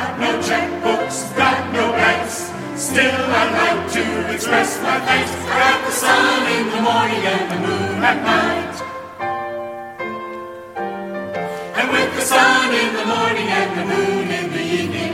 got no checkbooks, got no banks. Still I'd like to express my thanks. I got the sun in the morning and the moon at night. And with the sun in the morning and the moon in the evening,